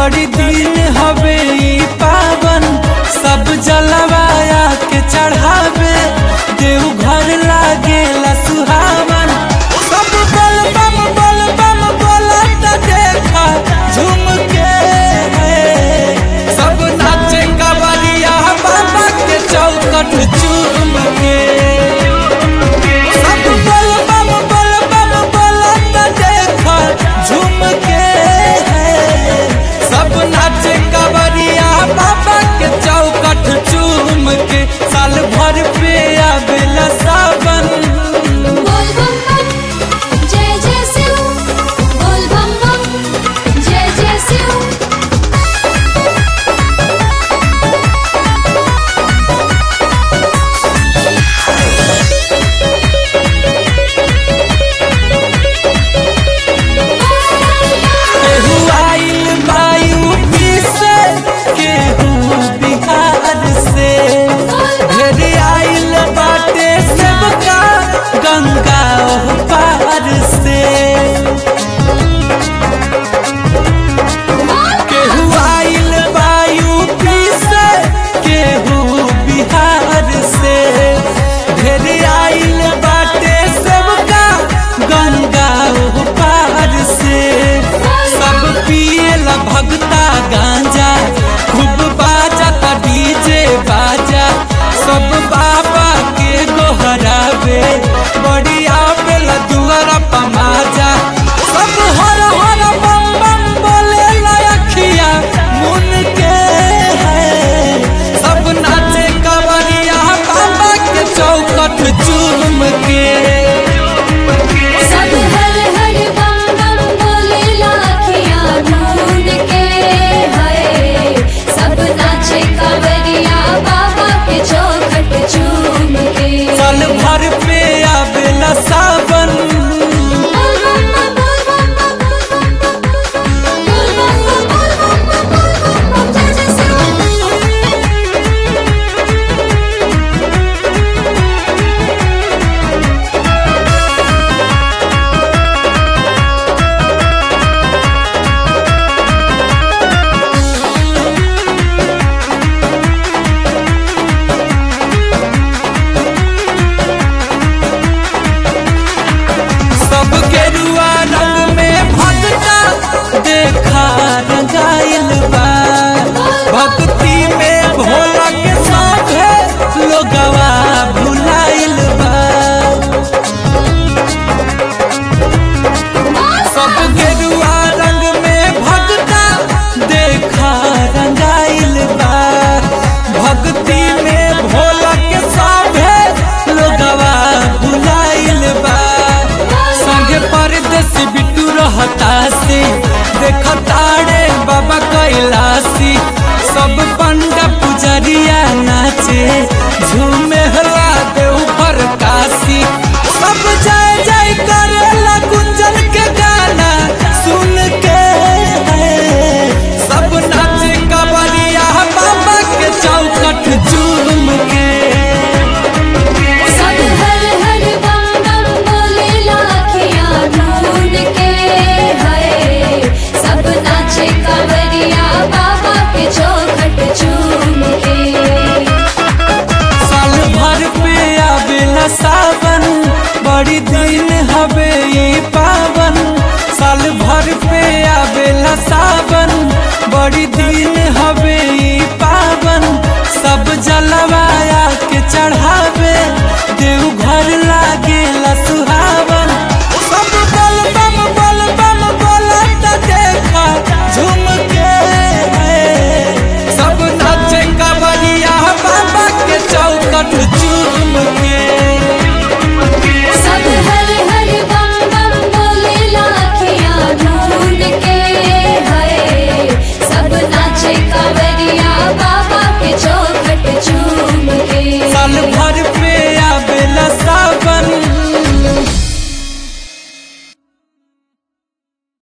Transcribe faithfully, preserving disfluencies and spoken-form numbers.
बड़ी दिन हवे ई पावन, सब जलवाया के चढ़ावे, देव घर लागेला सुहावन। सब बल बम बल बम बोलत देखा झूम के है, सब नाचे कवरिया बाबा के चौकट चूम के। सब बल बम बल बम बोलत देखा झूम के है, सब नाचे कवरिया बाबा के चौकट चूम के। साल भर पे आवेला सावन, बोल बम बम जय जय शिव, बोल बम बम जय जय शिव। केहू आइल बा यूपी से, केहू बिहार से, ढेर आइल बाटे सबका गंगा ओह पार से। केहू आइल बा यूपी से, केहू बिहार से, ढेर आइल बाटे सबका गंगा ओह पार से। सब पिएला भगता गांजा, खूब बाजा डीजे बाजा, सब बाबा के गोहरावे, बड़ी आवेला दुआरा पमाजा। सब हर हर बम बम बोले लखिया मुन के है, सब नाचे कवरिया बाबा के चौकट चूम के। सब हर हर बम बम बोले लाखियाँ ढूंढ के है, सब नाचे कांवरिया बाबा के चौखट चूम के। साल भर पे आवेला सावन, बोल बम बम बोल बम बम बोल बम बम बोल बम बम बोल बम बम जय जय शिव। सब गेरुआ रंग में भगता देखा रंगाइल बा, भक्ति में भोला के साथे लोगवा भुलाइल बा। सब गेरुआ रंग में भगता देखा रंगाइल बा, भक्ति में भोला के साथे लोगवा भुलाइल बा। संगे परदेसी बिट्टू रहता से, देखताड़े बाबा कैलासी, सब पंडा पुजरिया नाचे, झूमे हला देव पर काशी। सब जय जय करेला गुंजन के गाना सुन के है, सब नाचे कवरिया बाबा के चौकट चूम के। सब हर हर बम बम बोले लाखियाँ ढूंढ के है, सब नाचे कांवरिया बाबा के चौखट चूम के। साल भर पे आवेला सावन, बड़ी दिन हवे ई पावन, साल भर पे आवेला सावन।